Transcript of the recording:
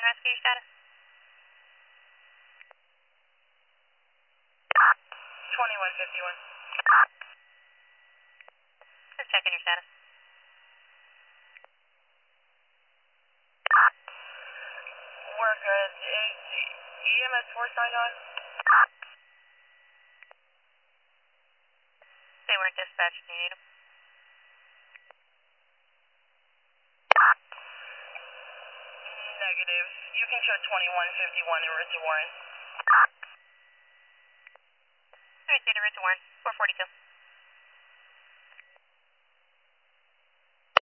rescue status? 2151. Just checking your status. We're good. Is EMS 4 signed on? They weren't dispatched. Do you need them? Negative. You can show 2151 in Ritz Warren. Alright, Data Ritz Warren, 442.